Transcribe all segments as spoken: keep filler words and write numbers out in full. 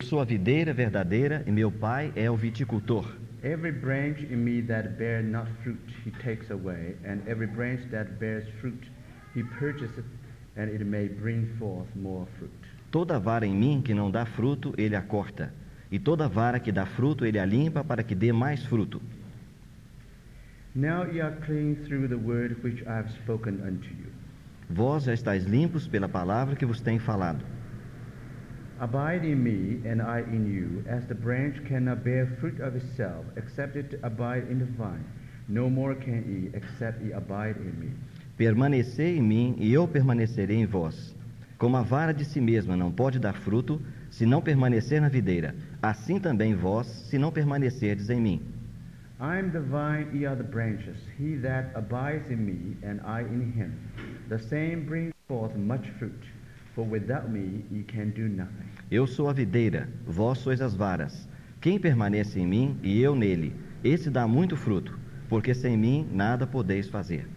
sou a videira verdadeira e meu pai é o viticultor. Every branch in me that bear not fruit, he takes away, and every branch that bears fruit, he purges it, and it may bring forth more fruit. Toda vara em mim que não dá fruto, ele a corta, e toda vara que dá fruto, ele a limpa para que dê mais fruto. Now ye are clean through the word which I have spoken unto you. Vós já estáis limpos pela palavra que vos tenho falado. Abide in me, and I in you, as the branch cannot bear fruit of itself, except it abide in the vine. No more can ye, except ye abide in me. Permanecei em mim, e eu permanecerei em vós. Como a vara de si mesma não pode dar fruto, se não permanecer na videira, assim também vós, se não permanecerdes em mim. I am the vine, ye are the branches. He that abides in me, and I in him, the same brings forth much fruit. For without me ye can do nothing. Eu sou a videira, vós sois as varas. Quem permanece em mim e eu nele, esse dá muito fruto, porque sem mim nada podeis fazer.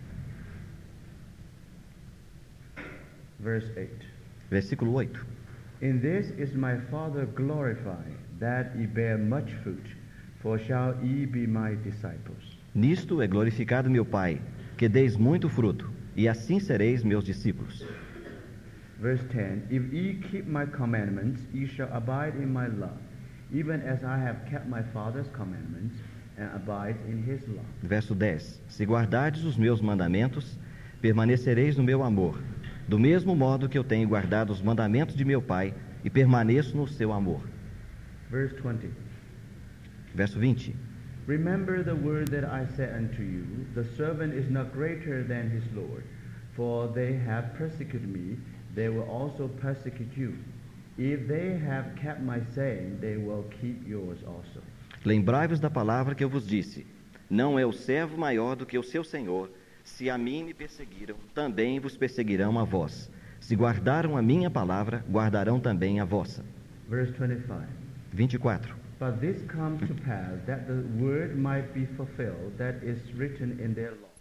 Verse eight. Versículo oito. In this is my Father glorified, that ye bear much fruit, for shall ye be my disciples. Nisto é glorificado meu Pai, que deis muito fruto, e assim sereis meus discípulos. Verse ten, if ye keep my commandments, ye shall abide in my love, even as I have kept my Father's commandments, and abide in his love. Verso dez. Se guardardes os meus mandamentos, permanecereis no meu amor, do mesmo modo que eu tenho guardado os mandamentos de meu Pai, e permaneço no seu amor. Verse twenty. Verso vinte. Remember the word that I said unto you, the servant is not greater than his Lord, for they have persecuted me, they will also persecute you. If they have kept my saying, they will keep yours also. Lembrai-vos da palavra que eu vos disse. Não é o servo maior do que o seu senhor. Se a mim me perseguiram, também vos perseguirão a vós. Se guardaram a minha palavra, guardarão também a vossa. Verse twenty-five. vinte e quatro. But this comes to pass, that the word might be fulfilled, that is written in their law.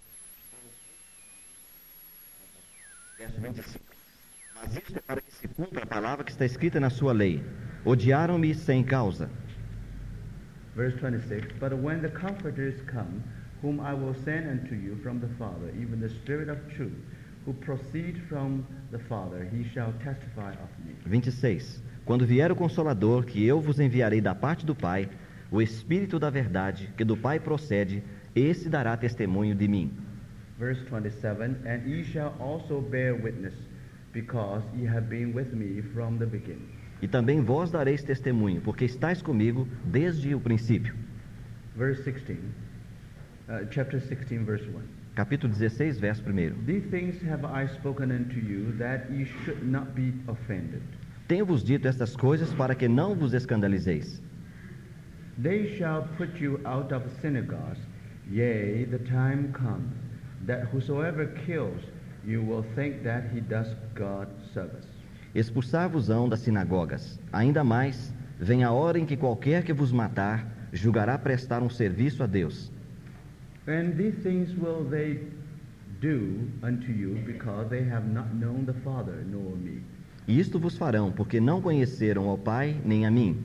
Verso vinte e cinco. Mas isto é para que se cumpra a palavra que está escrita na sua lei. Odiaram-me sem causa. Verse twenty-six. But when the Comforter is come, whom I will send unto you from the Father, even the Spirit of truth, who proceeds from the Father, he shall testify of me. vinte e seis. Quando vier o Consolador, que eu vos enviarei da parte do Pai, o Espírito da verdade, que do Pai procede, esse dará testemunho de mim. Verse twenty-seven. And ye shall also bear witness, because ye have been with me from the beginning. E também vós dareis testemunho, porque estáis comigo desde o princípio. Verse sixteen. Uh, chapter sixteen, verse one. Capítulo dezesseis, verso primeiro. These things have I spoken unto you, that ye should not be offended. Tenho-vos dito estas coisas para que não vos escandalizeis. They shall put you out of synagogues, yea, the time comes, that whosoever kills you will think that he does God service. Expulsar-vos-ão das sinagogas. Ainda mais, vem a hora em que qualquer que vos matar, julgará prestar um serviço a Deus. And these things will they do unto you, because they have not known the Father nor me. E isto vos farão, porque não conheceram ao Pai nem a mim.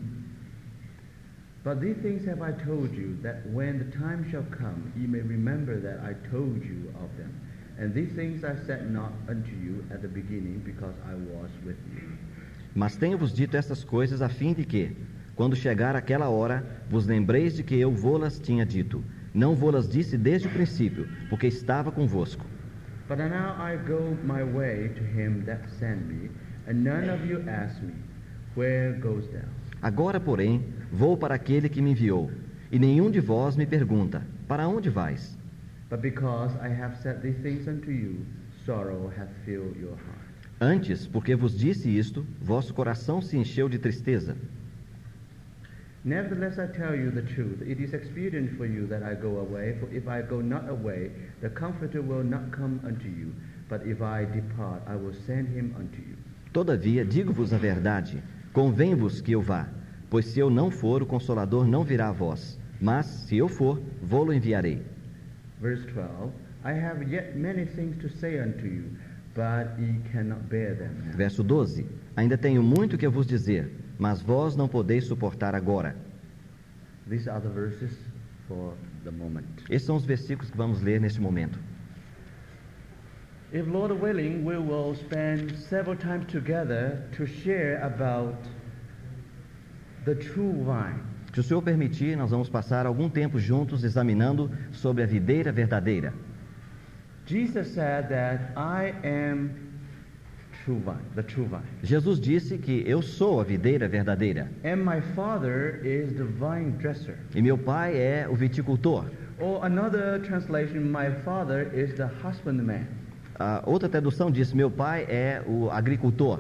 But these things have I told you, that when the time shall come, ye may remember that I told you of them. And these things I said not unto you at the beginning, because I was with you. Mas tenho-vos dito estas coisas a fim de que, quando chegar aquela hora, vos lembreis de que eu vô-las tinha dito. Não vô-las disse desde o princípio, porque estava convosco. But now I go my way to him that sent me, and none of you ask me, where goes thou? Agora, porém, vou para aquele que me enviou, e nenhum de vós me pergunta, para onde vais? But because I have said these things unto you, sorrow hath filled your heart. Antes, porque vos disse isto, vosso coração se encheu de tristeza. Nevertheless I tell you the truth, it is expedient for you that I go away, for if I go not away, the Comforter will not come unto you, but if I depart, I will send him unto you. Todavia, digo-vos a verdade, convém-vos que eu vá, pois se eu não for, o Consolador não virá a vós, mas, se eu for, vô-lo enviarei. Verse twelve, I have yet many things to say unto you, but ye cannot bear them now. Verso doze. Ainda tenho muito que vos dizer, mas vós não podeis suportar agora. These are the verses for the moment. Esses são os versículos que vamos ler neste momento. If Lord willing, we will spend several times together to share about the true vine. Se o Senhor permitir, nós vamos passar algum tempo juntos examinando sobre a videira verdadeira. Jesus said that I am true vine, the true vine. Jesus disse que eu sou a videira verdadeira. And my Father is the vine dresser. E meu pai é o viticultor. Or another translation, my Father is the husbandman. A outra tradução diz: meu pai é o agricultor.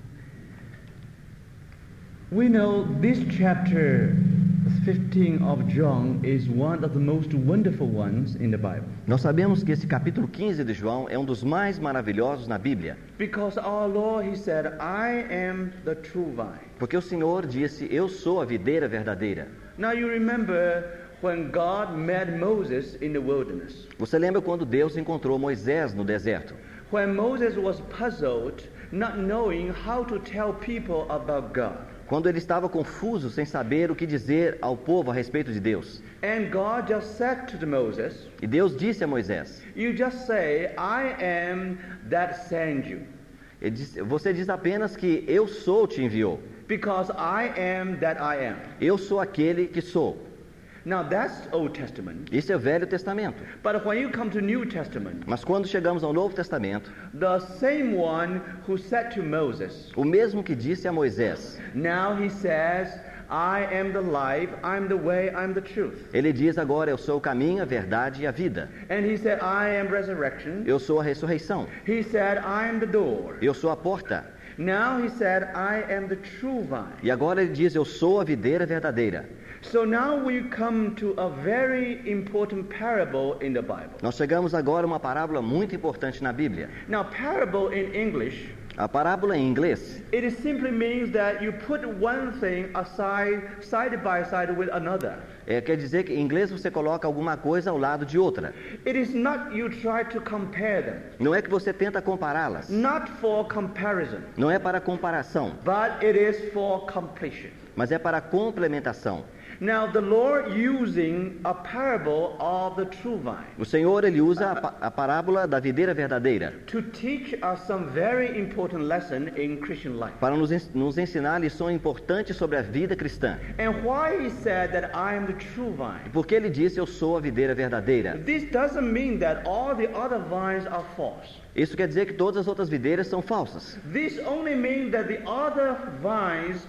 We know this chapter fifteen of John is one of the most wonderful ones in the Bible. Nós sabemos que esse capítulo quinze de João é um dos mais maravilhosos na Bíblia. Because our Lord, he said, I am the true vine. Porque o Senhor disse: eu sou a videira verdadeira. Now you remember when God met Moses in the wilderness. Você lembra quando Deus encontrou Moisés no deserto? When Moses was puzzled, not knowing how to tell people about God. Quando ele estava confuso, sem saber o que dizer ao povo a respeito de Deus. And God just said to Moses, E Deus disse a Moisés: you just say, I am that sent you. ele disse, você diz apenas que eu sou te enviou. Because I am that I am. Eu sou aquele que sou. Now that's Old Testament. Isso é o Velho Testamento. But when you come to New Testament, Mas quando chegamos ao Novo Testamento, the same one who said to Moses, o mesmo que disse a Moisés, now he says, I am the life, I'm the way, I'm the truth. ele diz agora: eu sou o caminho, a verdade e a vida. And he said, I am resurrection. Eu sou a ressurreição. He said, I am the door. Eu sou a porta. Now he said, I am the true vine. E agora ele diz: eu sou a videira verdadeira. So now we come to a very important parable in the Bible. Nós chegamos agora a uma parábola muito importante na Bíblia. Now parable in English, A parábola em inglês, it is simply means that you put one thing aside, side by side with another. é, quer dizer que em inglês você coloca alguma coisa ao lado de outra. It is not you try to compare them, Não é que você tenta compará-las. not for comparison, Não é para comparação, but it is for completion. mas é para complementação. Now the Lord using a parable of the true vine O Senhor, ele usa a, pa- a parábola da videira verdadeira to teach us some very important lesson in Christian life. para nos, ens- nos ensinar lições importantes sobre a vida cristã. And why he said that I am the true vine? Porque ele disse: eu sou a videira verdadeira. This doesn't mean that all the other vines are false. Isso quer dizer que todas as outras videiras são falsas. This only means that the other vines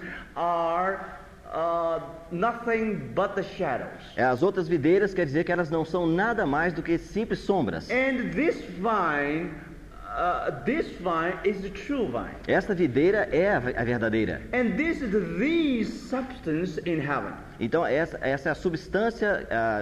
are uh, nothing but the shadows. É, As outras videiras quer dizer que elas não são nada mais do que simples sombras. And this vine, uh, this vine is the true vine. Esta videira é a ve- a verdadeira. And this is the substance in heaven. Então essa, essa é a substância, ah,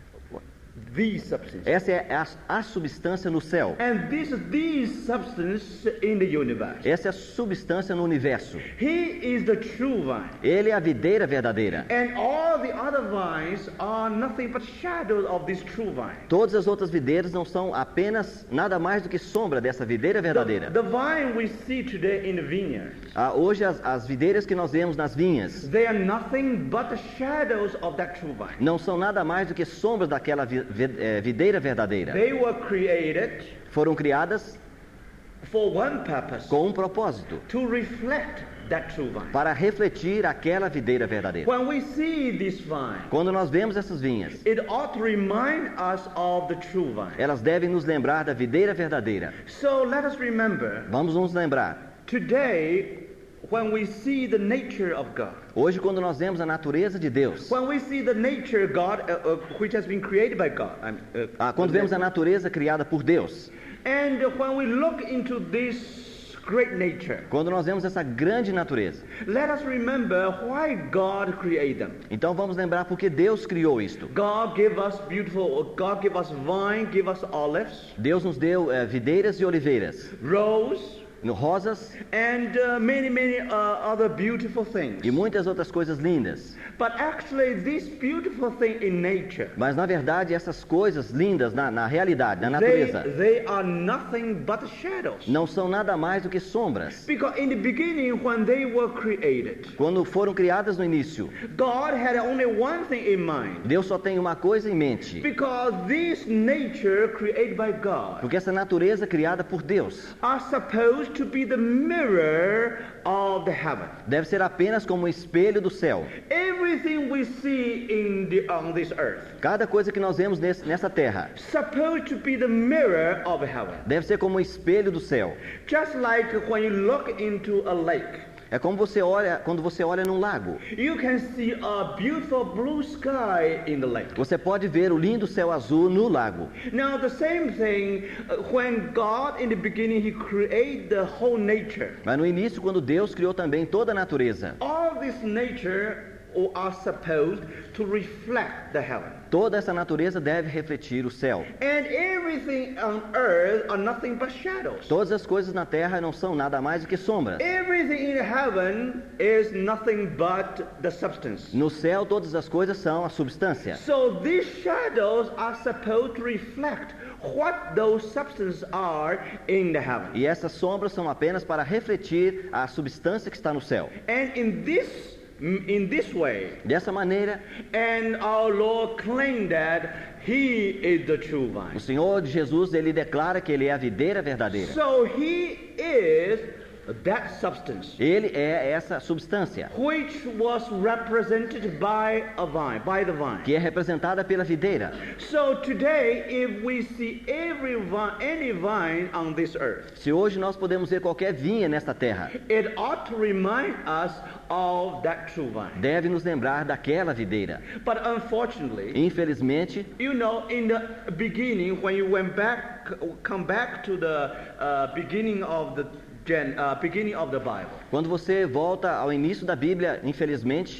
The substance. essa é a, a substância no céu. And this is the substance in the universe. Essa é a substância no universo. He is the true vine. Ele é a videira verdadeira. And all the other vines are nothing but shadows of this true vine. Todas as outras videiras não são apenas nada mais do que sombra dessa videira The, verdadeira. the vine we see today in the vineyards, Ah, hoje as, as videiras que nós vemos nas vinhas they are nothing but the shadows of that true vine. não são nada mais do que sombras daquela vi- ve- eh, videira verdadeira. They were created Foram criadas for one purpose, com um propósito, to reflect that true vine. para refletir aquela videira verdadeira. When we see this vine, Quando nós vemos essas vinhas, it ought to remind us of the true vine. elas devem nos lembrar da videira verdadeira. So let us remember, Vamos nos lembrar. today, when we see the nature of God, Hoje, quando nós vemos a natureza de Deus, when we see the nature of God, uh, uh, which has been created by God, um, uh, ah, quando vemos a natureza criada por Deus, and when we look into this great nature, quando nós vemos essa grande natureza, let us remember why God created them. então vamos lembrar porque Deus criou isto. God gave us beautiful, God gave us vine, give us olives, Deus nos deu eh, videiras e oliveiras, rose, no rosas and uh, many, many uh, other beautiful things. e muitas outras coisas lindas. But actually, this beautiful thing in nature, Mas na verdade essas coisas lindas na, na realidade, na they, natureza, they are nothing but shadows. não são nada mais do que sombras. Because in the beginning, when they were created, Quando foram criadas no início, God had only one thing in mind. Deus só tem uma coisa em mente. Because this nature created by God Porque essa natureza criada por Deus are supposed to be the mirror of the heaven. deve ser apenas como um espelho do céu. Everything we see in the, on this earth Cada coisa que nós vemos nesse, nessa terra supposed to be the mirror of heaven. deve ser como um espelho do céu. Just like when you look into a lake, É como você olha quando você olha num lago. you can see a beautiful blue sky in the lake. Você pode ver o lindo céu azul no lago. Now the same thing, uh, when God in the beginning He created the whole nature. Mas no início, quando Deus criou também toda a natureza, All this nature are supposed to reflect the heaven. toda essa natureza deve refletir o céu. And everything on earth are nothing but shadows. Todas as coisas na terra não são nada mais do que sombras. Everything in heaven is nothing but the substance. No céu, todas as coisas são a substância. So these shadows are supposed to reflect what those substances are in the heaven. E essas sombras são apenas para refletir a substância que está no céu. And in this in this way, Dessa maneira, and our Lord claimed that He is the true o vine. Senhor Jesus, ele declara que ele é a videira verdadeira. So He is that substance, Ele é essa substância which was represented by a vine, by the vine. que é representada pela videira. So today, if we see every vine, any vine on this earth, Se hoje nós podemos ver qualquer vinha nesta terra, it ought to remind us of that true vine. deve nos lembrar daquela videira. But unfortunately, Infelizmente, you know, in the beginning, when you went back, come back to the uh, beginning of the gen, uh, beginning of the Bible. quando você volta ao início da Bíblia, infelizmente,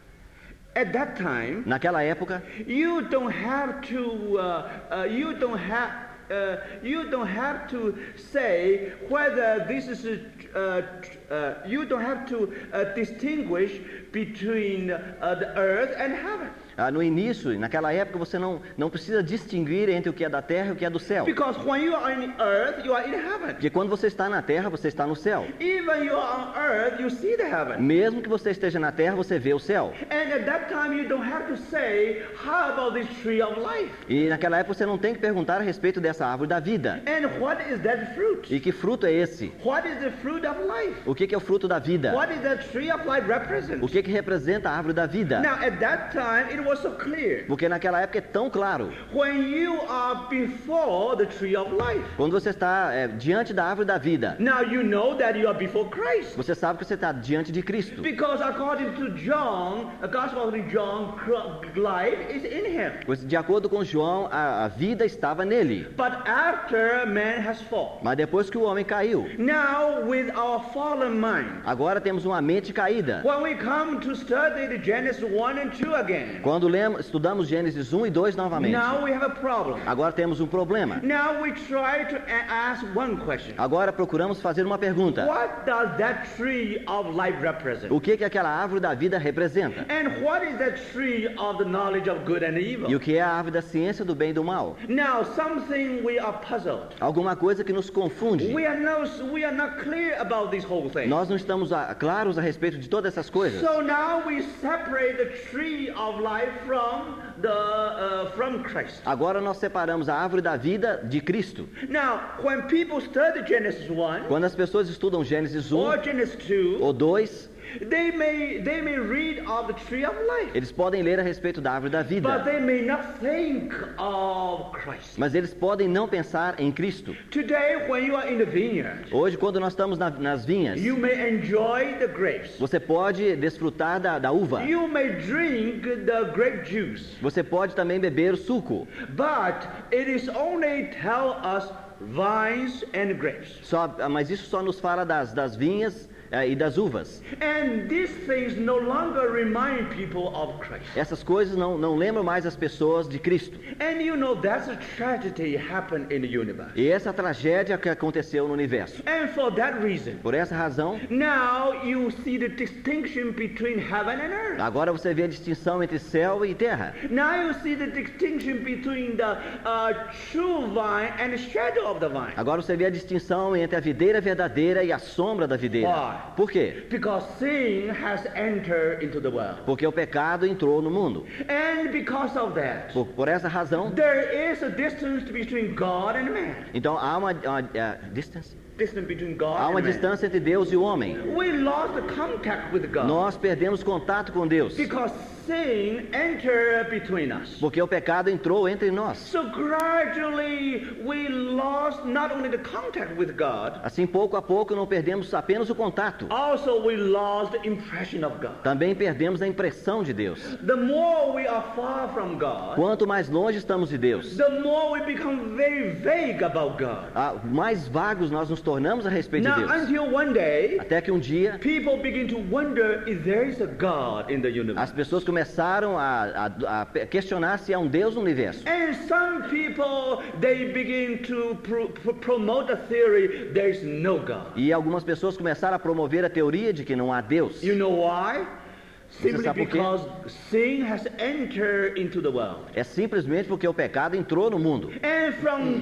At that time, naquela época, you don't have to. Uh, uh, you don't have. Uh, you don't have to say whether this is. Uh, uh, you don't have to uh, distinguish between uh, the earth and heaven. ah, no início, naquela época, você não, não precisa distinguir entre o que é da terra e o que é do céu. Because when you are in earth, you are in heaven. Porque quando você está na terra, você está no céu. Even you are on earth, you see the heaven. Mesmo que você esteja na terra, você vê o céu. And at that time, you don't have to say, how about this tree of life? E naquela época você não tem que perguntar a respeito dessa árvore da vida. And what is that fruit? E que fruto é esse? What is the fruit of life? O que que é o fruto da vida? What is that tree of life represent? O que que representa a árvore da vida? Now, at that time, it was so clear. Porque naquela época é tão claro. When you are before the tree of life, Quando você está é, diante da árvore da vida, now you know that you are before Christ. você sabe que você está diante de Cristo. Because according to John, the Gospel of John, life is in him. Pois, de acordo com João, a, a vida estava nele. But after man has fallen, Mas depois que o homem caiu, now with our fallen mind, agora temos uma mente caída. when we come to study the Genesis one and two again, Quando lemos, estudamos Gênesis um e dois novamente, now we have a problem. agora temos um problema. Now we try to a- ask one question. Agora procuramos fazer uma pergunta. What does that tree of life represent? O que que aquela árvore da vida representa? And what is that tree of the knowledge of good and evil? E o que é a árvore da ciência do bem e do mal? Now, something we are puzzled. Alguma coisa que nos confunde. We are no, we are not clear about this whole thing. Nós não estamos a, claros a respeito de todas essas coisas. So now we separate the tree of life from the uh, from Christ. Agora nós separamos a árvore da vida de Cristo. Now, when people study Genesis one Quando as pessoas estudam Gênesis um or Genesis two, ou dois, they may they may read of the tree of life, eles podem ler a respeito da árvore da but vida. they may not think of Christ. Mas eles podem não pensar em Cristo. Today, when you are in the vineyard, Hoje, quando nós estamos na, nas vinhas, you may enjoy the grapes. você pode desfrutar da, da uva. You may drink the grape juice. Você pode também beber o suco. But it is only tell us vines and grapes. Só, mas isso só nos fala das, das vinhas eh, e das uvas. And these things no longer remind people of Christ. Essas coisas não, não lembram mais as pessoas de Cristo. And you know that's a tragedy happened in the universe. E essa tragédia que aconteceu no universo. And for that reason, Por essa razão, now you see the distinction between heaven and earth. agora você vê a distinção entre céu e terra. Now you see the distinction between the uh, true vine and the shadow of the vine. Agora você vê a distinção entre a videira verdadeira e a sombra da videira. Why? Por quê? Because sin has entered into the world. Porque o pecado entrou no mundo. And because of that, Por, por essa razão, there is a distance between God and man. então há uma, uma uh, distance? Distance between God Há uma and man. distância entre Deus e o homem. We lost the contact with God. Nós perdemos contato com Deus, Because sin entered between us. porque o pecado entrou entre nós. So gradually we lost not only the contact with God, Assim, pouco a pouco, não perdemos apenas o contato, also we lost the impression of God. também perdemos a impressão de Deus. The more we are far from God, Quanto mais longe estamos de Deus, the more we become very vague about God. ah, mais vagos nós nos tornamos a respeito de Now, Deus. until one day, Até que um dia, people begin to wonder if there is a God in the universe. as pessoas começaram a, a, a questionar se há um Deus no universo. And some people, they begin to pro- pro- promote a theory there is no God. E algumas pessoas começaram a promover a teoria de que não há Deus. You know why? Simply sabe por quê? because sin has entered into the world. É simplesmente porque o pecado entrou no mundo. And from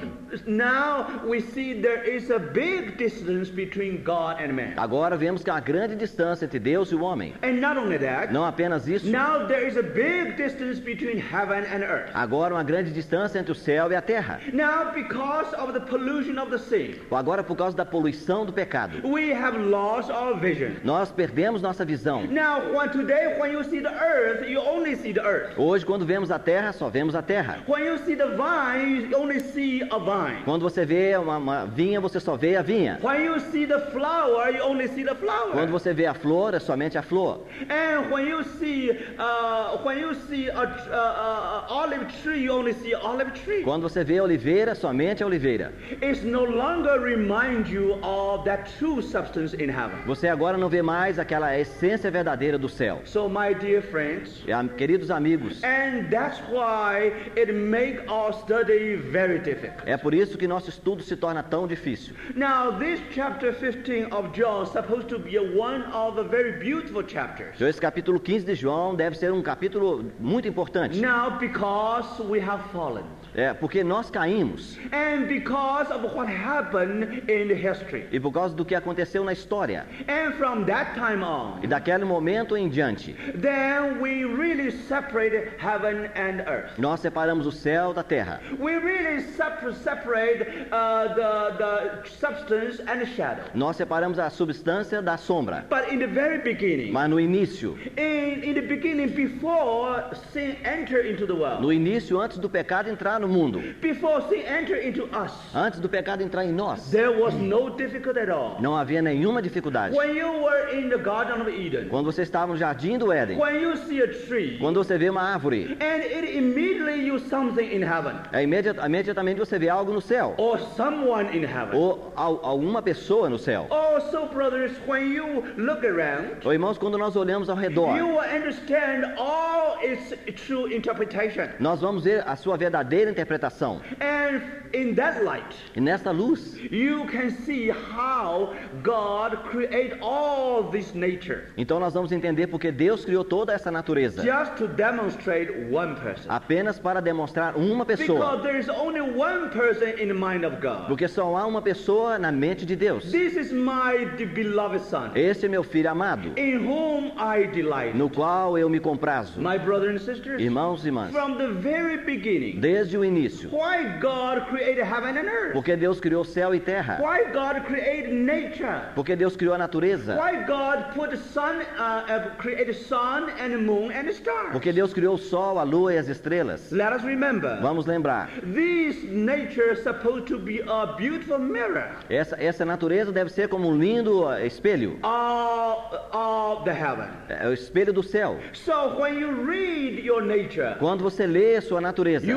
now we see there is a big distance between God and man. Agora vemos que há uma grande distância entre Deus e o homem. And not only that, Não apenas isso, now there is a big distance between heaven and earth. agora uma grande distância entre o céu e a terra. Now because of the pollution of the sin, Agora, por causa da poluição do pecado, we have lost our vision. nós perdemos nossa visão. Now when today when you see the earth, you only see the earth. Hoje, quando vemos a terra, só vemos a terra. When you see the vine, you only see a vine. Quando você vê uma, uma vinha, você só vê a vinha. When you see the flower, you only see the flower. Quando você vê a flor, é somente a flor. And when you see, uh, when you see a, a, a olive tree, you only see olive tree. Quando você vê a oliveira, somente a oliveira. It's no longer remind you of that true substance in heaven. Você agora não vê mais aquela essência verdadeira do céu. So, my dear friends, E, ah, queridos amigos, and that's why it make our study very difficult. é por isso que nosso estudo se torna tão difícil. Now, this chapter fifteen of John is supposed to be a one of the very beautiful chapters. Então, esse capítulo quinze de João deve ser um capítulo muito importante. Now, because we have fallen, É, porque nós caímos. and because of what happened in the history, E por causa do que aconteceu na história. and from that time E on, daquele momento em diante, then we really separated heaven and earth. nós separamos o céu da terra. We really separ- separate uh, the, the substance and the shadow. Nós separamos a substância da sombra. But in the very beginning, Mas no início, in, in the beginning, before sin entered into the world, no início, antes do pecado entrar no mundo, before sin entered into us, antes do pecado entrar em nós, there was no difficulty at all. não havia nenhuma dificuldade. When you were in the Garden of Eden, Quando você estava no jardim do Éden, when you see a tree, quando você vê uma árvore, and it immediately you something in heaven, é imediat- imediatamente você vê algo no céu, or someone in heaven. ou al- alguma pessoa no céu. Also, brothers, when you look around, Ou irmãos, quando nós olhamos ao redor, you will understand all its true interpretation. nós vamos ver a sua verdadeira interpretação. And in that light, E nesta luz, you can see how God created all this nature então nós vamos entender porque Deus criou toda essa natureza, just to demonstrate one person. apenas para demonstrar uma pessoa. Because there is only one person in the mind of God. Porque só há uma pessoa na mente de Deus. This is my de- beloved son, Este é meu filho amado, in whom I delight. no qual eu me comprazo. My brothers and sisters, Irmãos e irmãs, from the very beginning, desde o início, why God created heaven and earth? porque Deus criou céu e terra, Why God created nature? porque Deus criou a natureza, Why God put the sun, uh, uh, created sun and the moon and the stars? porque Deus criou o sol, a lua e as estrelas. Let us remember, Vamos lembrar, this nature is supposed to be a beautiful mirror essa, essa natureza deve ser como um lindo uh, espelho, of, of the heaven. é o espelho do céu. So when you read your nature, Quando você lê a sua natureza, you begin to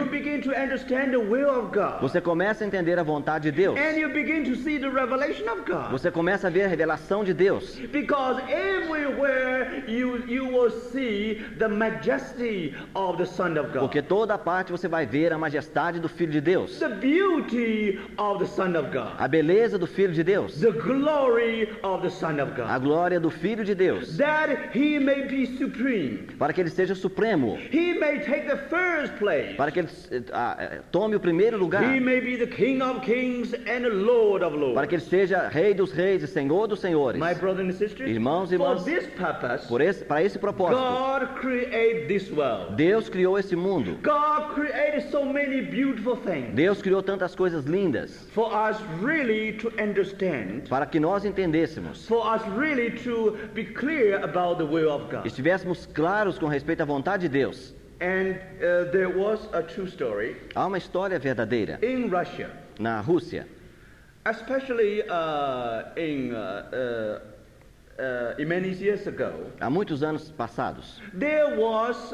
to understand the will of God. Você começa a entender a vontade de Deus. And you begin to see the revelation of God. Você começa a ver a revelação de Deus. Because everywhere you you will see the majesty of the Son of God. Porque toda parte você vai ver a majestade do Filho de Deus. The beauty of the Son of God. A beleza do Filho de Deus. The glory of the Son of God. A glória do Filho de Deus. That he may be supreme. Para que ele seja supremo. He may take the first place. Para que ele ah, tome o primeiro lugar. He may be the King of kings and the Lord of lords. Para que ele seja Rei dos reis e Senhor dos senhores. My brothers and sisters, irmãos e irmãs, for this purpose, por esse, para esse propósito, God created this world. Deus criou esse mundo. God created so many beautiful things. Deus criou tantas coisas lindas. For us really to understand. Para que nós entendêssemos. For us really to be clear about the will of God. Estivéssemos claros com respeito à vontade de Deus. And uh, there was a true story. Há uma história verdadeira. In Russia. Na Rússia. Especially uh, in uh, uh, uh, many years ago. Há muitos anos passados. There was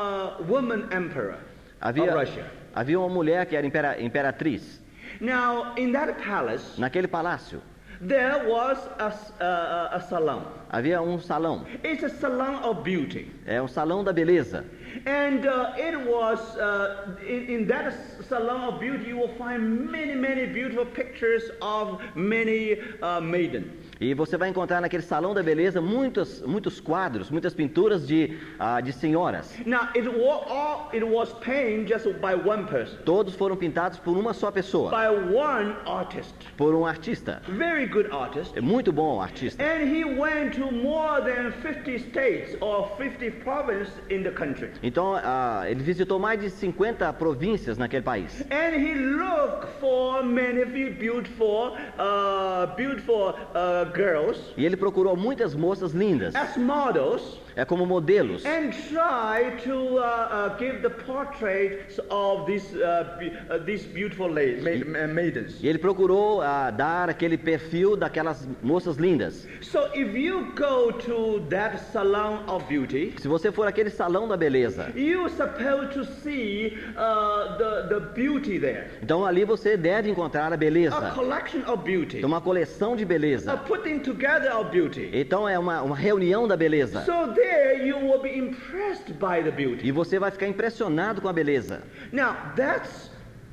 a woman emperor havia, of Russia. Havia uma mulher que era impera, imperatriz. Now, in that palace, naquele palácio, there was a, a, a salon. Havia um salão. It's a salon of beauty. É um salão da beleza. And uh, it was uh, in, in that salon of beauty you will find many, many beautiful pictures of many uh, maidens. E você vai encontrar naquele salão da beleza muitos, muitos quadros, muitas pinturas de, uh, de senhoras. Now, it was, all, it was painted just by one person. Todos foram pintados por uma só pessoa. By one artist. Por um artista. Very good artist. Muito bom artista. And he went to more than fifty states or fifty provinces in the country. Então, uh, ele visitou mais de cinquenta províncias naquele país. And he looked for many beautiful, uh, beautiful uh, girls. E ele procurou muitas moças lindas. As models. É como modelos. And try to uh, uh, give the portraits of these uh, uh, these beautiful ladies, maidens. E ele procurou uh, dar aquele perfil daquelas moças lindas. So if you go to that salon of beauty, se você for aquele salão da beleza, you supposed to see uh, the the beauty there. Então ali você deve encontrar a beleza. A collection of beauty. Uma coleção de beleza. A putting together of beauty. Então é uma uma reunião da beleza. So there you will be impressed by the beauty. E você vai ficar impressionado com a beleza. Now that's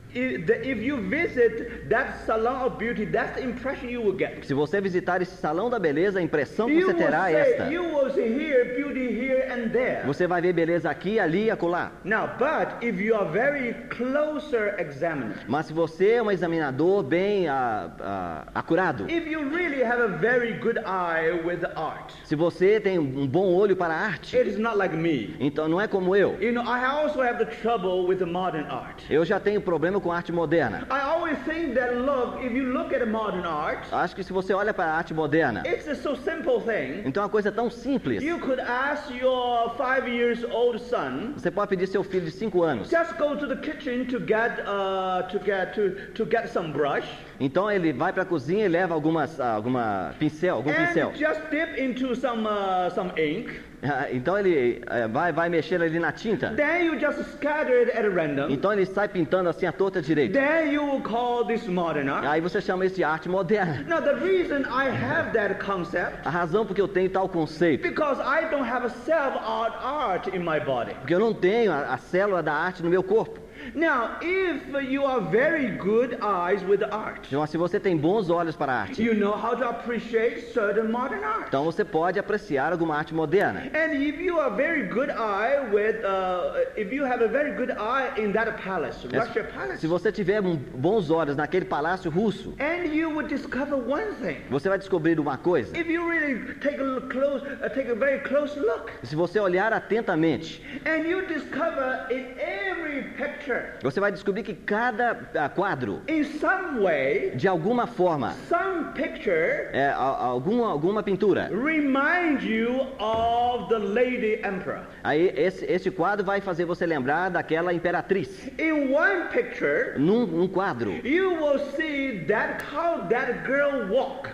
if you visit that salon of beauty, that's the impression you will get. Se você visitar esse salão da beleza, a impressão que você terá é esta. You will see here beauty here and there. Você vai ver beleza aqui, ali e acolá. Now, but if you are very closer examiner. Mas se você é um examinador bem uh, uh, acurado. If you really have a very good eye with art. Se você tem um bom olho para a arte. It is not like me. Então não é como eu. You know, I also have the trouble with the modern art. Eu já tenho problema com arte moderna. I always think that look, if you look at modern art, acho que se você olha para a arte moderna, it's a so simple thing. Então é uma coisa tão simples. You could ask your five years old son. Você pode pedir seu filho de cinco anos. Just go to the kitchen to get uh, to get to to get some brush. Então ele vai para a cozinha e leva algumas alguma pincel, algum And pincel. just dip into some uh, some ink. Então ele uh, vai vai mexer ali na tinta. Then you just scatter it at random. Então ele sai pintando assim a torta direita. Then you will call this modern art. Aí você chama isso de arte moderna. Now the reason I have that concept. A razão porque eu tenho tal conceito. Because I don't have a self art art in my body. Porque eu não tenho a, a célula da arte no meu corpo. Now, if you are very good eyes with art, então, se você tem bons olhos para a arte, you know how to appreciate certain modern art. Então você pode apreciar alguma arte moderna. And if you are very good eye with, uh, if you have a very good eye in that palace, é, Russia palace. Se você tiver bons olhos naquele palácio russo, and you would discover one thing. Você vai descobrir uma coisa. If you really take a close, uh, take a very close look. Se você olhar atentamente, and you discover in every picture. Você vai descobrir que cada uh, quadro, in some way, de alguma forma, some picture, é, alguma, alguma pintura, remind you of the lady emperor. Aí esse, esse quadro vai fazer você lembrar daquela imperatriz. In one picture, num, num quadro, you will see that how that girl walk.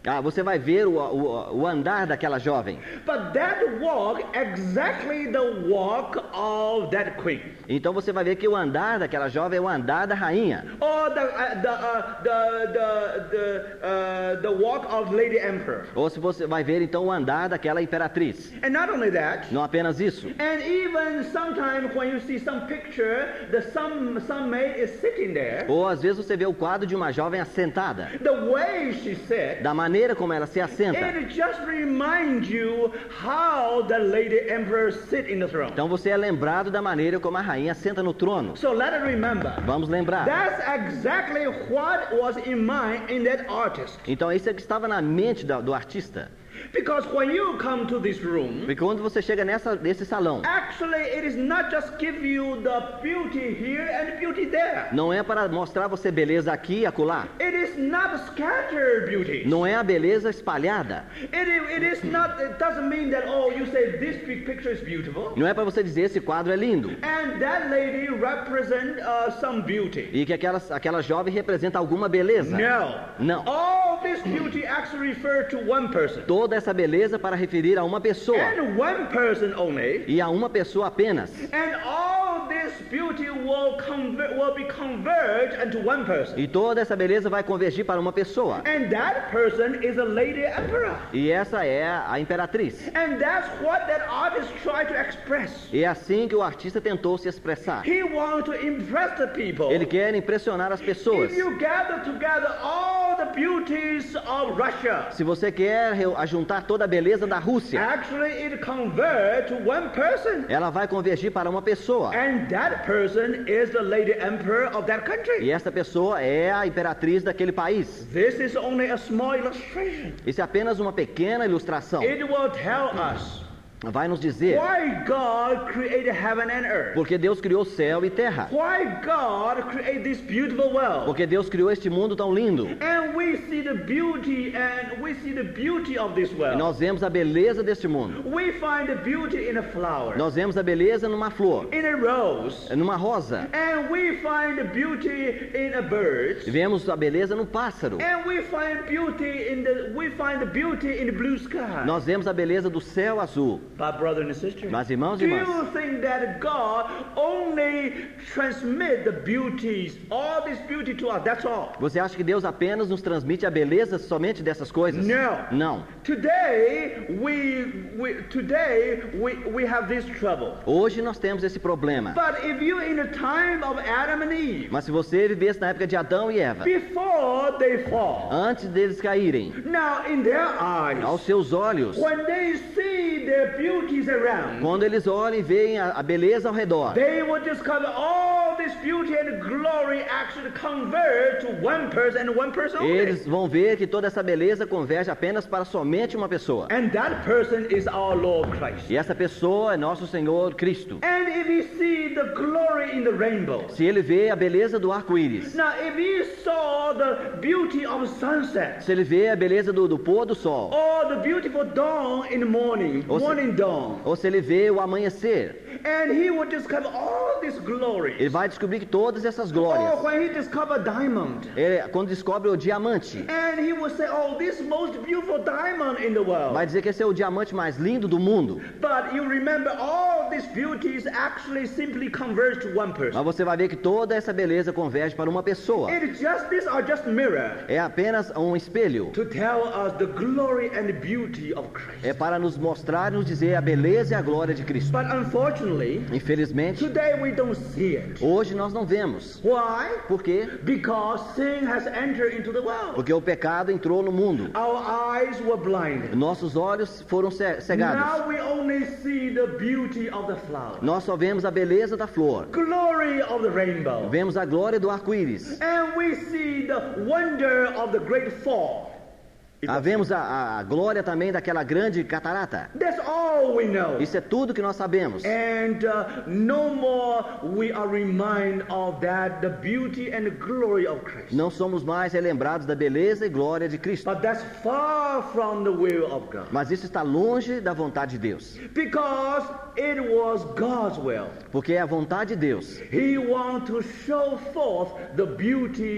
Ah, você vai ver o, o, o andar daquela jovem. But that walk exactly the walk of that queen. Então você vai ver que o andar daquela jovem é o andar da rainha. Or the uh, the, uh, the the the uh, the walk of Lady Emperor. Ou se você vai ver então o andar daquela imperatriz. And not only that. Não apenas isso. And even sometimes when you see some picture, the some some maid is sitting there. Ou às vezes você vê o quadro de uma jovem assentada. The way she sits. Da maneira como ela se assenta. It just reminds you how the Lady Emperor sit in the throne. Então você é lembrado da maneira como a rainha senta no trono. So let us remember. Vamos lembrar. That's exactly what was in mind in that artist. Então isso é que estava na mente do, do artista. Because when you come to this room, porque quando você chega nessa, nesse salão, actually it is not just give you the beauty here and beauty there. Não é para mostrar você beleza aqui e acolá. It is not scattered beauty. Não é a beleza espalhada. It, it is not. It doesn't mean that oh you say this picture is beautiful. Não é para você dizer esse quadro é lindo. And that lady represent uh, some beauty. E que aquela aquela jovem representa alguma beleza. No. Não. All this beauty actually refer to one person. Toda essa beleza para referir a uma pessoa. And one person only. E a uma pessoa apenas. And all this beauty will conver- will be converged into one person. E toda essa beleza vai convergir para uma pessoa. And that person is a lady emperor. E essa é a imperatriz. And that's what that artist tried to express. E é assim que o artista tentou se expressar. He wanted to impress the people. Ele quer impressionar as pessoas. If you gather together all the beauties of Russia, se você quer ajuntar toda a beleza da Rússia, actually it converts to one person. Ela vai convergir para uma pessoa. And that person is the lady emperor of that country. E esta pessoa é a imperatriz daquele país. This is only a small illustration. Isso é apenas uma pequena ilustração. It will tell us vai nos dizer why God created heaven and earth. Porque Deus criou céu e terra. Why God created this beautiful world. Porque Deus criou este mundo tão lindo. And we see the beauty and we see the beauty of this world. E nós vemos a beleza deste mundo. We find the beauty in a flower. Nós vemos a beleza numa flor. In a rose. Numa rosa. And we find the beauty in a bird. E vemos a beleza no pássaro. And we find beauty in the we find the beauty in the blue sky. Nós vemos a beleza do céu azul. But brother and sister, mas irmãos e irmãs, irmãs, do you think that God only transmit the beauties, all this beauty to us? That's all. Você acha que Deus apenas nos transmite a beleza somente dessas coisas? No. Não. Today we, we today we, we have this trouble. Hoje nós temos esse problema. But if you in the time of Adam and Eve, mas se você vivesse na época de Adão e Eva, before they fall, antes deles caírem, now in their eyes, aos seus olhos, when they see their beauties around, quando eles olham e veem a, a beleza ao redor, they will discover all this beauty and glory actually convert to one person and one person only. Eles vão ver que toda essa beleza converge apenas para somente uma pessoa. And that person is our Lord Christ. E essa pessoa é nosso Senhor Cristo. And if he see the glory in the rainbow, se ele vê a beleza do arco-íris, now if he saw the beauty of sunset, se ele vê a beleza do, do pôr do sol, or the beautiful dawn in the morning, ou morning se, dawn, ou se ele vê o amanhecer, and he would discover all these glories. Ele vai descobrir que todas essas glórias. Oh, when he discovered diamond. Ele, quando descobre o diamante. And he will say, oh, this most beautiful diamond in the world. Vai dizer que esse é o diamante mais lindo do mundo. But you remember all these beauties actually simply converge to one person. Mas você vai ver que toda essa beleza converge para uma pessoa. It just these are just mirror. É apenas um espelho. To tell us the glory and the beauty of Christ. É para nos mostrar e nos dizer a beleza e a glória de Cristo. But unfortunately, infelizmente, today we don't see it. Hoje nós não vemos. Why? Por quê? Because sin has entered into the world. Porque o pecado entrou no mundo. Our eyes were blinded. Nossos olhos foram cegados. Now we only see the beauty of the flower. Nós só vemos a beleza da flor. Glory of the rainbow. Vemos a glória do arco-íris. And we see the wonder of the great fall. Ah, vemos a, a glória também daquela grande catarata. That's all we know. Isso é tudo que nós sabemos. And uh, no more we are reminded of that, the beauty and the glory of Christ. Não somos mais relembrados da beleza e glória de Cristo. But that's far from the will of God. Mas isso está longe da vontade de Deus. Because it was God's will. Porque é a vontade de Deus. He wants to show forth the beauty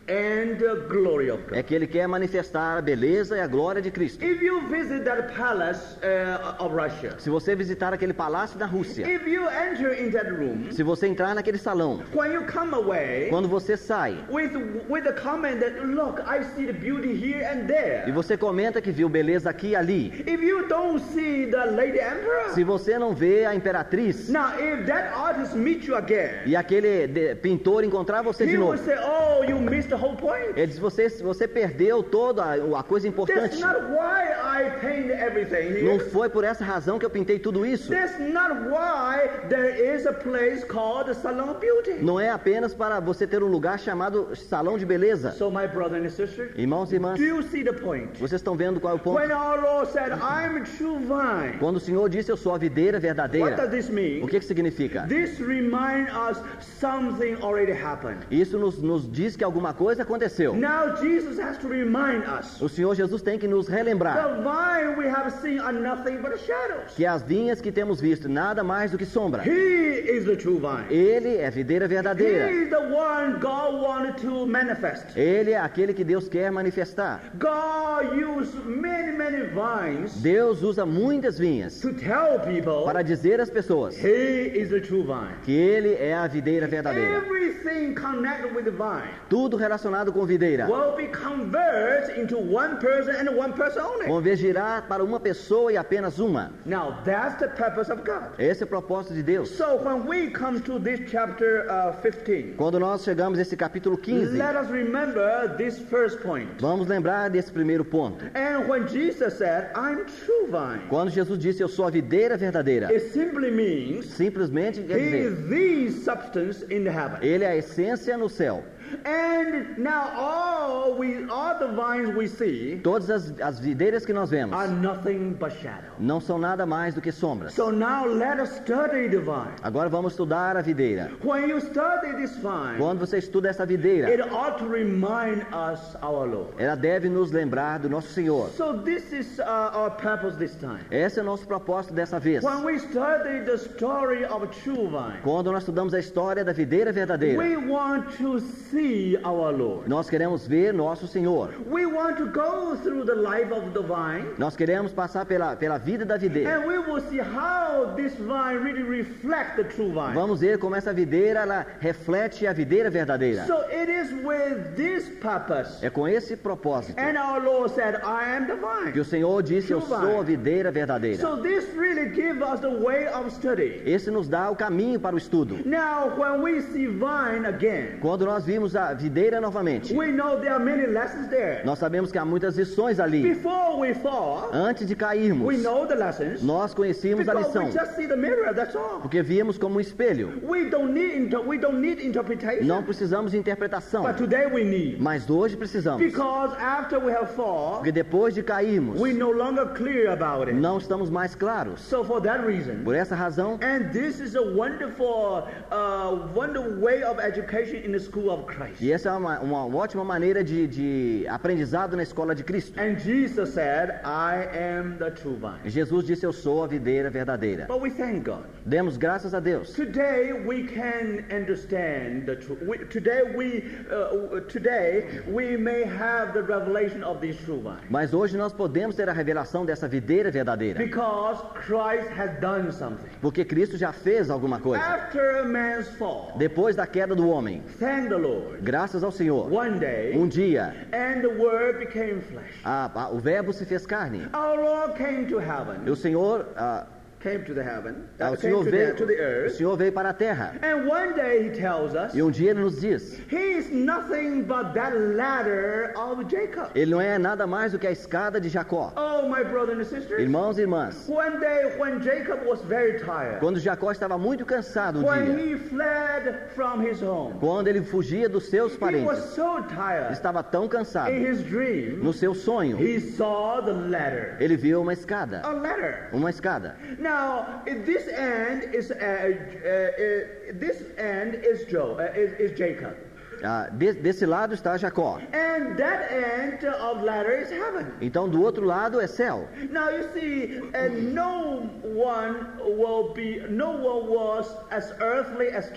and the glory of God. É que ele quer manifestar a beleza e a glória de Cristo. If you visit that palace uh, of Russia, Se você visitar aquele palácio da Rússia, if you enter in that room, se você entrar naquele salão, when you come away, quando você sai with with the comment that look, I see the beauty here and there. e você comenta que viu beleza aqui e ali, If you don't see the lady emperor, se você não vê a imperatriz now if that artist meets you again, e aquele de- pintor encontrar você de he will novo, say, oh, you missed the whole point. ele diz, você, você perdeu toda a, a coisa importante. That's not why I paint everything Não here. foi por essa razão que eu pintei tudo isso. That's not why there is a place called the Salon of Beauty. Não é apenas para você ter um lugar chamado salão de beleza. So my brother and sister, Irmãos e irmãs, do you see the point? vocês estão vendo qual é o ponto? When our Lord said, I'm a true vine, Quando o Senhor disse, eu sou a videira what does verdadeira, this mean? o que, que significa? This reminds us something already happened. Isso nos, nos diz que alguma coisa aconteceu. Now Jesus has to remind us. O Senhor Jesus tem que nos relembrar The vine we have seen are nothing but shadows. que as vinhas que temos visto, nada mais do que sombra. He is the true vine. Ele é a videira He verdadeira. is the one God wanted to manifest. Ele é aquele que Deus quer manifestar. God used many, many vines Deus usa muitas vinhas to tell people para dizer às pessoas He is the true vine. que Ele é a videira verdadeira. Everything connected with the vine Tudo relacionado com videira will be converted into one person and one person only. convergirá para uma pessoa e apenas uma. Now that's the purpose of God. Esse é o propósito de Deus. So when we come to this chapter uh, fifteen, Quando nós chegamos a esse capítulo quinze, let us remember this first point. vamos lembrar desse primeiro ponto. And when Jesus said, I'm true vine, Quando Jesus disse, eu sou a videira verdadeira, it simply means simplesmente quer He dizer, is the substance in the heaven. Ele é a essência no céu. And now all we all the vines we see Todas as, as videiras que nós vemos are nothing but shadow. não são nada mais do que sombras. So now let us study the vine. Agora vamos estudar a videira. When you study this vine, Quando você estuda essa videira, it ought to remind us our Lord. ela deve nos lembrar do nosso Senhor. So this is uh, our purpose this time. Esse é o nosso propósito dessa vez. When we study the story of a true vine, Quando nós estudamos a história da videira verdadeira, we want to see our Lord. nós queremos ver nosso Senhor. We want to go through the life of the vine, Nós queremos passar pela, pela vida da videira. and we will see how this vine really reflects the true vine. Vamos ver como essa videira ela reflete a videira verdadeira. So it is with this purpose. É com esse propósito And our Lord said, I am the que o vine. Senhor disse, eu sou a videira verdadeira. So this really gives us the way of study. Esse nos dá o caminho para o estudo. Now, when we see vine again, Quando nós vimos a videira novamente, we know there are many lessons there. nós sabemos que há muitas lições ali. Before we fall, Antes de cairmos, we know the lessons. nós conhecíamos a Because we lição, just see the mirror, that's all. porque víamos como um espelho. We don't need inter- we don't need interpretation. Não precisamos de interpretação, But today we need. mas hoje precisamos. Because after we have fall, Porque depois de cairmos, we no longer clear about it. não estamos mais claros. So for that reason, Por essa razão, and this is a wonderful, uh, wonderful way of education in the school of Christ. e essa é uma, uma ótima maneira de, de aprendizado na escola de Cristo. And Jesus said, I am the true vine. Jesus disse, eu sou a videira verdadeira. But we thank God. Demos graças a Deus. Today we can understand the truth. We, today we, uh, today we may have the revelation of this true vine. Mas hoje nós podemos ter a revelação dessa videira verdadeira, Because Christ has done something. porque Cristo já fez alguma coisa. After a man's fall, Depois da queda do homem, thank the Lord. graças ao Senhor, One day, um dia, and the Word became flesh. a, a, o verbo se fez carne. Our Lord came to heaven. E o Senhor, ah, Came to the heaven. ah, uh, o came Senhor to, veio, the, to the o earth. Senhor veio para a terra. And one day He tells us, E um dia Ele nos diz, He is nothing but that ladder of Jacob. Ele não é nada mais do que a escada de Jacó. Oh, my brothers and sisters. Irmãos e irmãs, One day when Jacob was very tired, quando Jacó estava muito cansado um when dia, he fled from his home, quando ele fugia dos seus he was parentes, so tired. estava tão cansado, In his dream, no seu sonho, he saw the ladder. ele viu uma escada, A ladder. uma escada. Now, this end is uh, uh, uh, this end is Joe uh, is, is Jacob, Ah, de, desse lado está Jacó. and that end of ladder is heaven. Então do outro lado é céu. Now you see, uh, no one will be, no one was as earthly as Jacob.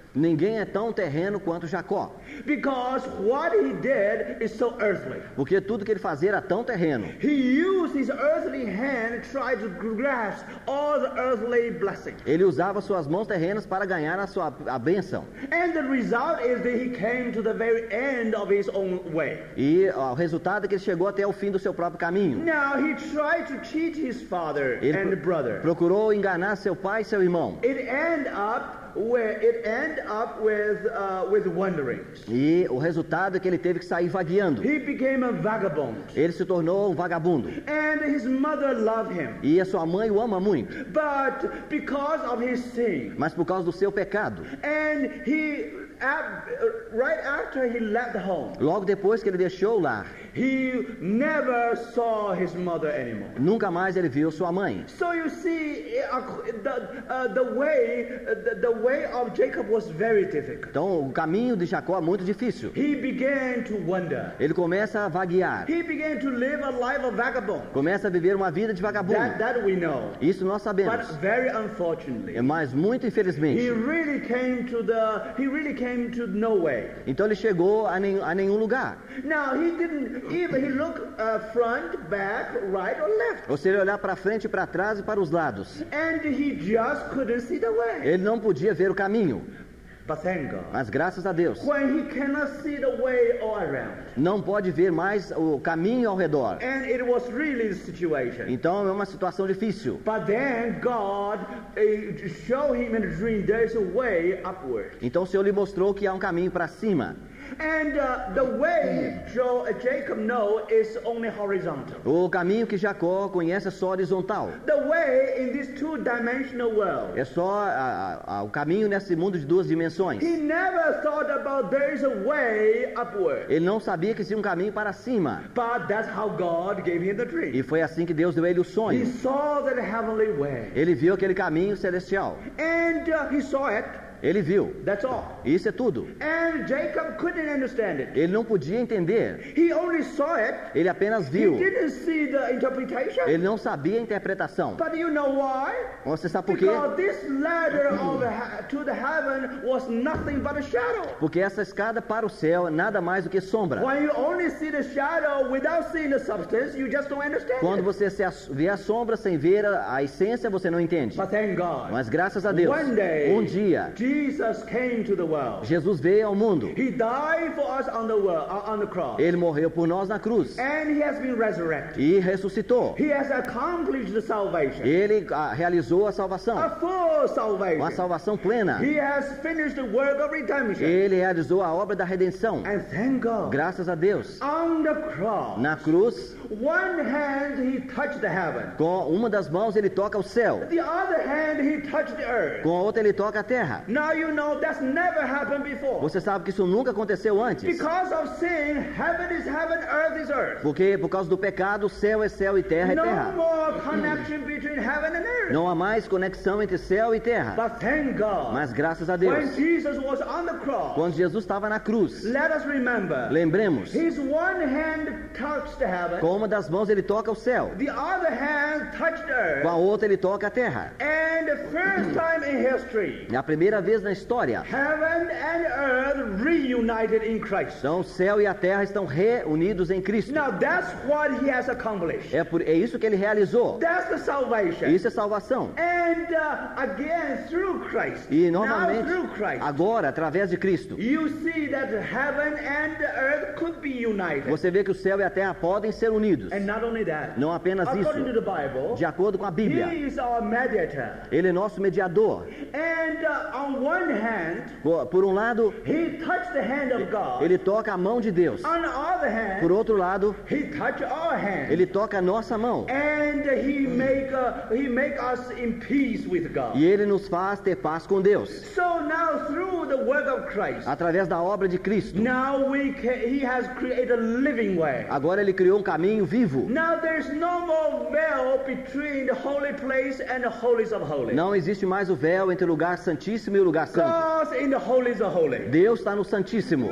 Ninguém é tão terreno quanto Jacó. Because what he did is so earthly. Porque tudo que ele fazia era tão terreno. He used his earthly hand to try to grasp all the earthly blessings. Ele usava suas mãos terrenas para ganhar a sua a bênção. And the result is that he came to the very end of his own way. E ó, o resultado é que ele chegou até o fim do seu próprio caminho. Now he tried to cheat his father Ele and pro- brother. procurou enganar seu pai e seu irmão. It ended up where it ended up with uh, with wanderings. E o resultado é que ele teve que sair vagueando. He became a vagabond. Ele se tornou um vagabundo. And his mother loved him. E a sua mãe o ama muito. But because of his sin, Mas por causa do seu pecado. and he, ab- right after he left home, Logo depois que ele deixou o lar, he never saw his mother anymore. nunca mais ele viu sua mãe. So you see, uh, the, uh, the way uh, the, the way of Jacob was very difficult. Então o caminho de Jacó é muito difícil. He began to wander. Ele começa a vaguear. He began to live a life of vagabond. Começa a viver uma vida de vagabundo. That, that we know. Isso nós sabemos. But very unfortunately, Mas muito he infelizmente. really came to the he really came to no way. Então ele chegou a, nenhum, a nenhum lugar. Now he didn't even he looked uh, front, back, right or left, Ou seja, ele olhar para frente, para trás e para os lados. and he just couldn't see the way. Ele não podia ver o caminho. But thank God, Mas graças a Deus, when he cannot see the way all around, não pode ver mais o caminho ao redor. and it was really the situation. Então é uma situação difícil. But then God uh, showed him in a dream there is a way upward. Então o Senhor lhe mostrou que há um caminho para cima. And uh, the way Joe, uh, Jacob know is only horizontal. O caminho que Jacó conhece é só horizontal. The way in this two-dimensional world. É só a, a, o caminho nesse mundo de duas dimensões. He never thought about there is a way upward. Ele não sabia que existia um caminho para cima. But that's how God gave him the dream. E foi assim que Deus deu a ele o He sonho. saw that heavenly way. Ele viu aquele caminho celestial. And uh, he saw it. Ele viu. That's all. Isso é tudo. And Jacob couldn't understand it. Ele não podia entender. He only saw it. Ele apenas He viu. didn't see the interpretation. Ele não sabia a interpretação. But you know why? Você sabe por quê? Because this ladder of the ha- to the heaven was nothing but a shadow. Porque essa escada para o céu é nada mais do que sombra. When you only see the shadow without seeing the substance, you just don't understand Quando it. você se as- vê a sombra sem ver a, a essência, você não entende. But thank God, Mas graças a Deus, one day, um dia, Jesus came to the world. Jesus veio ao mundo. He died for us on the world, on the cross. Ele morreu por nós na cruz. And he has been resurrected. E ressuscitou. He has accomplished the salvation. Ele ah, realizou a salvação. A full salvation. Uma salvação plena. He has finished the work of redemption. Ele realizou a obra da redenção. And thank God, Graças a Deus. on the cross, Na cruz, one hand he touched the heaven. com uma das mãos ele toca o céu. The other hand he touched the earth. Com a outra ele toca a terra. Now you know that's never happened before. Você sabe que isso nunca aconteceu antes. Because of sin, heaven is heaven, earth is earth. Porque por causa do pecado, o céu é céu e terra é No terra. more connection between heaven and earth. Não há mais conexão entre céu e terra. But thank God, Mas graças a when Deus, Jesus was on the cross, quando Jesus estava na cruz, let us remember, lembremos, his one hand touched the heaven, com uma das mãos ele toca o céu, the other hand touched the earth, com a outra ele toca a terra. and the first time in history, É a primeira vez na história. heaven and earth reunited in Christ. Então o céu e a terra estão reunidos em Cristo. Now that's what he has accomplished. É, por, é isso que ele realizou. That's the salvation. Isso é salvação. And uh, again, through Christ, E now novamente, through Christ, agora, através de Cristo, you see that heaven and the earth could be united. você vê que o céu e a terra podem ser unidos. And not only that, Não apenas according to isso, the Bible, de acordo com a Bíblia. he is our mediator. Ele é nosso mediador. And uh, on one hand, Por, por um lado, he touched the hand of God. ele toca a mão de Deus. On the other Por hand, outro lado, he touched our hand. ele toca a nossa mão. And he make uh, he make us in peace with God. E ele nos faz ter paz com Deus. So now through the work of Christ, Através da obra de Cristo. now we can, he has created a living way. Agora ele criou um caminho vivo. Now there's no more veil between the holy place and the holies of holies. Não existe mais o véu entre o lugar santíssimo e o lugar santo. God's in the holies of holies. Deus está no santíssimo. Man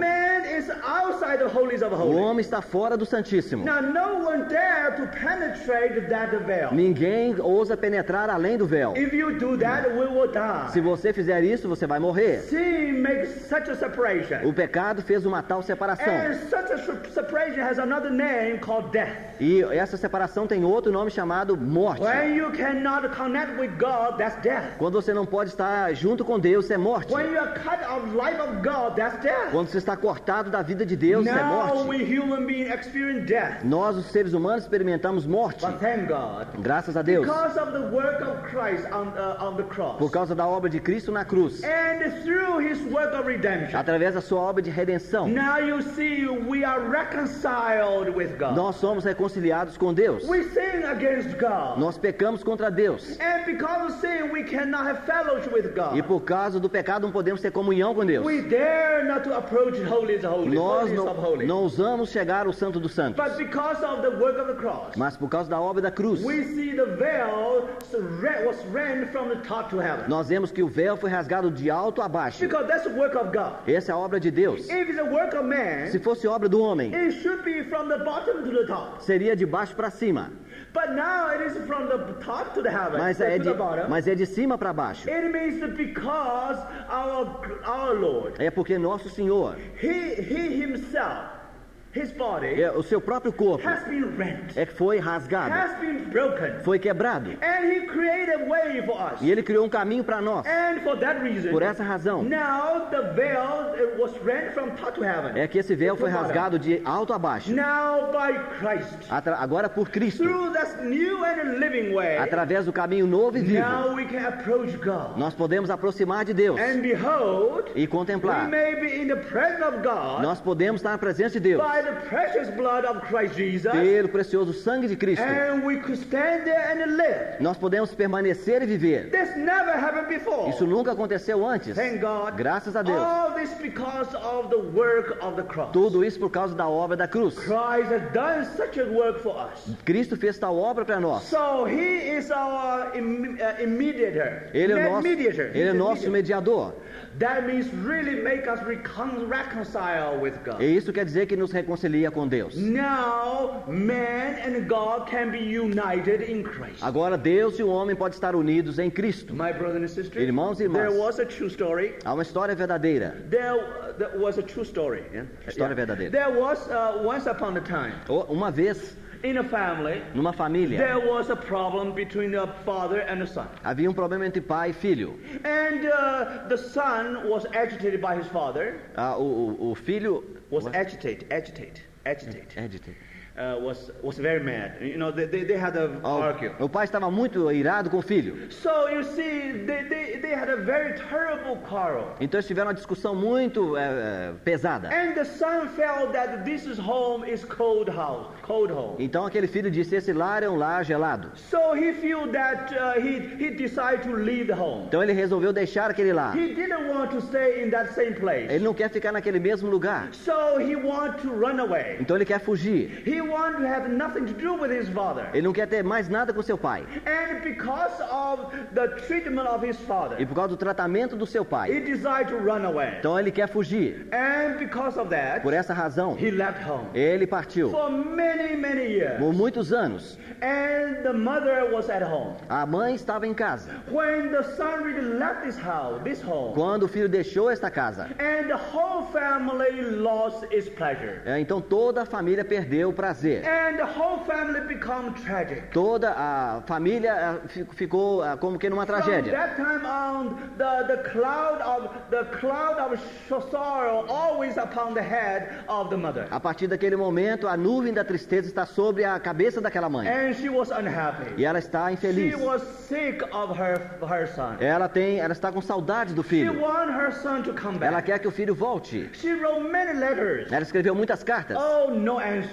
is outside the holies of O holies. homem está fora do Santíssimo. Now, no one dare to penetrate that veil. Ninguém ousa penetrar além do véu. If you do that, we will die. Se você fizer isso, você vai morrer. Sin makes such a separation. O pecado fez uma tal separação. And such a se- separation has another name called death. E essa separação tem outro nome chamado morte. When you cannot connect with God, that's death. Quando você não pode estar junto com Deus, isso é morte. When you are cut off life of God, that's death. Quando você está cortado da vida de Deus, isso é Now morte. we human beings experience death. Nós, os seres humanos, experimentamos morte. But thank God. Graças a Deus. Because of the work of Christ on, uh, on the cross. Por causa da obra de Cristo na cruz. And through His work of redemption. Através da sua obra de redenção. Now you see we are reconciled with God. Nós somos reconciliados com Deus. We sin against God. Nós pecamos contra Deus. And because of sin we cannot have fellowship with God. E por causa do pecado não podemos ter comunhão com Deus. We dare not to approach holies of holies. Nós holies não, of holies. não ousamos chegar ao Santo dos Santos. But because of the work of the cross. Mas por causa da obra da cruz. We see the veil was rent from the top to heaven. Nós vemos que o véu foi rasgado de alto a baixo. Because that's the work of God. Essa é a obra de Deus. If it's a work of man, Se fosse obra do homem, it should be from the bottom to the top. seria de baixo para cima. But now it is from the top to the heaven. Mas to é de, the bottom. mas é de cima para baixo. It means that because our our Lord, É porque nosso Senhor, He He Himself, His body, é, o seu próprio corpo, has been rent, é que foi rasgado, has been broken, foi quebrado. and He created a way for us. E Ele criou um caminho para nós. And for that reason, Por essa razão, now the veil it was rent from top to heaven. é que esse véu foi To bottom. rasgado de alto a baixo. Now by Christ, Atra- Agora por Cristo, through that new and living way, através do caminho novo e vivo, now we can approach God. nós podemos aproximar de Deus And behold, e we contemplar. may be in the presence of God Nós podemos estar na presença de Deus by the precious blood of Christ Jesus, pelo precioso sangue de Cristo. and we could stand there and live. Nós podemos permanecer e viver. This never happened before. Isso nunca aconteceu antes. Thank God. Graças a Deus. All this because of the work of the cross. Tudo isso por causa da obra da cruz. Christ has done such a work for us. Cristo fez tal obra para nós. So He is our im- uh, mediator. Ele é nosso, mediator. ele é He's a nosso mediador. That means really make us recon- reconcile with God. E isso quer dizer que nos reconcilia com Deus. Now, man and God can be united in Christ. Agora Deus e o homem podem estar unidos em Cristo. My brothers and sisters, Irmãos e irmãs. there was a true story. Há uma história verdadeira. There, there was a true story. Yeah? História Yeah. verdadeira. There was uh, once upon a time Uma vez, in a family, numa família, there was a problem between the father and the son. havia um problema entre pai e filho. And uh, the son was agitated by his father. Ah, o, o, o filho Was agitated, agitate, agitate. Agitate. Uh, was was very mad. You know, they they, they had a Ah, argue. o, o pai estava muito irado com o filho. So you see, they, they, they had a very terrible quarrel. Então eles tiveram uma discussão muito é, é, pesada. And the son felt that this is home is cold house, cold home. Então aquele filho disse: esse lar é um lar gelado. So he feel that uh, he he decided to leave the home. Então ele resolveu deixar aquele lar. He didn't want to stay in that same place. Ele não quer ficar naquele mesmo lugar. So he want to run away. Então ele quer fugir. He want to have nothing to do with his father. Ele não quer ter mais nada com seu pai. And because of the treatment of his father, E por causa do tratamento do seu he pai. decided to run away. Então ele quer fugir. And because of that, Por essa razão, he left home ele partiu. for many, many years. Por muitos anos. And the mother was at home. A mãe estava em casa. When the son really left this house, this home, Quando o filho deixou esta casa. and the whole family lost its pleasure. É, então toda a família perdeu o prazer. And the whole family become tragic. Toda a família ah, fi- ficou ah, como que numa From tragédia. that time on, the, the cloud of the cloud of sorrow always upon the head of the mother. A partir daquele momento, a nuvem da tristeza está sobre a cabeça daquela mãe. And she was unhappy. E ela está She infeliz. was sick of her her son. Ela tem, ela está com saudade do She filho. want her son to come Ela back. quer que o filho volte. She wrote many letters. Ela escreveu muitas cartas. Oh, no answer. Nenhuma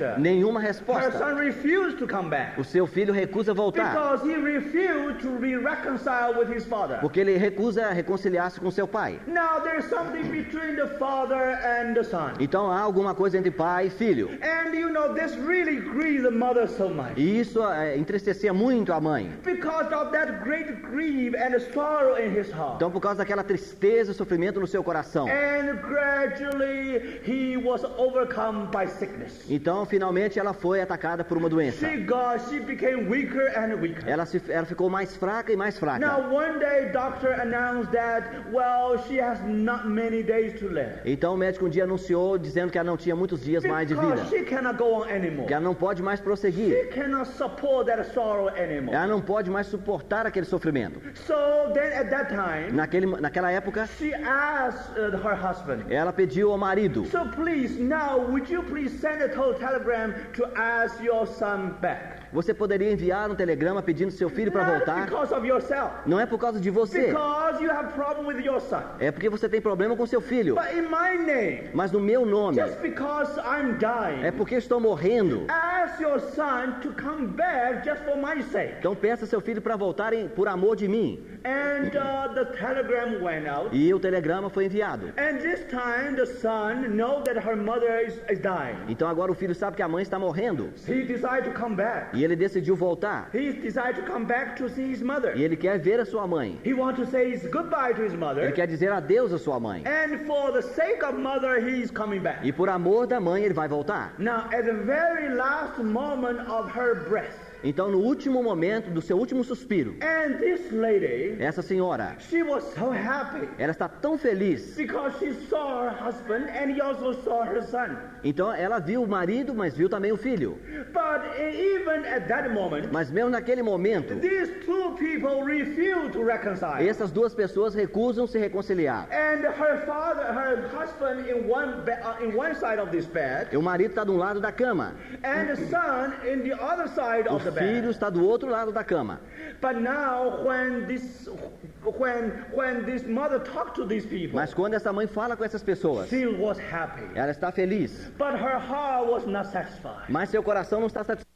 nenhuma Her resposta. son refused to come back O seu filho recusa voltar, because he refused to be reconciled with his father. porque ele recusa reconciliar-se com seu pai. Now there's something between the father and the son. Então há alguma coisa entre pai e filho. And you know, this really grieved the mother so much. E isso é, entristecia muito a mãe. Because of that great grief and sorrow in his heart. Então, por causa daquela tristeza e sofrimento no seu coração. And gradually he was overcome by sickness. Então, finalmente, ela foi atacada por uma doença. She got, she became weaker and weaker. Ela, se, ela ficou mais fraca e mais fraca. Now one day doctor announced that, well, she has not many days to live. Então o médico um dia anunciou dizendo que ela não tinha muitos dias mais de vida. Because she cannot go on anymore. Que ela não pode mais prosseguir. She cannot support that sorrow anymore. Ela não pode mais suportar aquele sofrimento. So then at that time, Naquele, naquela época, she asked uh, her husband, ela pediu ao marido: so please, now would you please send a telegram to ask your son back? Você poderia enviar um telegrama pedindo seu filho para Not voltar? because of yourself. Não é por causa de você. Because you have problem with your son. É porque você tem problema com seu filho. But in my name, Mas no meu nome. just because I'm dying, É porque estou morrendo. ask your son to come back just for my sake. Então peça seu filho para voltar em, por amor de mim. And uh, the telegram went out. E o telegrama foi enviado. And this time the son know that her mother is, is dying. Então agora o filho sabe que a mãe está morrendo. He decided to come back. E ele decidiu voltar. He decided to come back to see his mother. E ele quer ver a sua mãe. He wants to say his goodbye to his Ele mother. quer dizer adeus à sua mãe. And for the sake of mother, he is coming back. E por amor da mãe ele vai voltar. Now, at the very last moment of her breath, Então no último momento do seu último suspiro, and this lady, essa senhora, she was so happy ela está tão feliz. because she saw her husband and he also saw her son. Então ela viu o marido, mas viu também o filho. But even at that moment, Mas mesmo naquele momento, these two people refused to reconcile. essas duas pessoas recusam se reconciliar. And her father, her husband in one be- uh, in one side of this bed, E o marido está de um lado da cama. and the son in the other side O of the filho bed. está do outro lado da cama. But now, when this, when when this mother talked to these people, Mas quando essa mãe fala com essas pessoas, she was happy, ela está feliz. but her heart was not satisfied. Mas seu coração não está satisfeito.